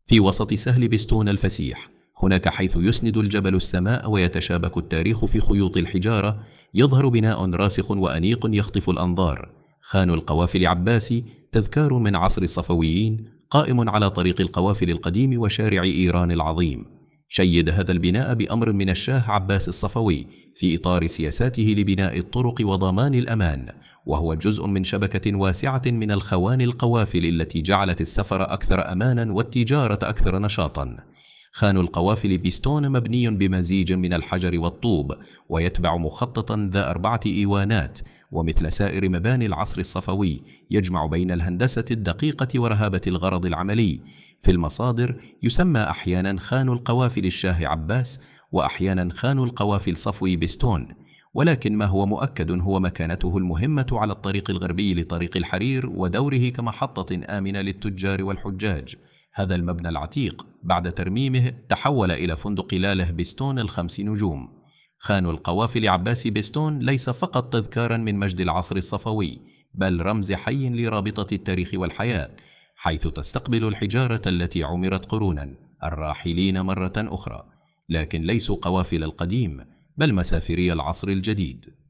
في وسط سهل بستون الفسيح، هناك حيث يسند الجبل السماء ويتشابك التاريخ في خيوط الحجارة، يظهر بناء راسخ وأنيق يخطف الأنظار. خان القوافل عباسي، تذكار من عصر الصفويين، قائم على طريق القوافل القديم وشارع إيران العظيم. شيد هذا البناء بأمر من الشاه عباس الصفوي في إطار سياساته لبناء الطرق وضمان الأمان، وهو جزء من شبكة واسعة من الخوان القوافل التي جعلت السفر أكثر أمانا والتجارة أكثر نشاطا. خان القوافل بستون مبني بمزيج من الحجر والطوب، ويتبع مخططا ذا 4 إيوانات، ومثل سائر مباني العصر الصفوي يجمع بين الهندسة الدقيقة ورهابة الغرض العملي. في المصادر يسمى أحيانا خان القوافل الشاه عباس، وأحيانا خان القوافل صفوي بستون، ولكن ما هو مؤكد هو مكانته المهمة على الطريق الغربي لطريق الحرير، ودوره كمحطة آمنة للتجار والحجاج. هذا المبنى العتيق بعد ترميمه تحول إلى فندق لاله بستون ال5 نجوم. خان القوافل عباس بستون ليس فقط تذكارا من مجد العصر الصفوي، بل رمز حي لرابطة التاريخ والحياة، حيث تستقبل الحجارة التي عمرت قرونا الراحلين مرة أخرى، لكن ليسوا قوافل القديم، بل مسافري العصر الجديد.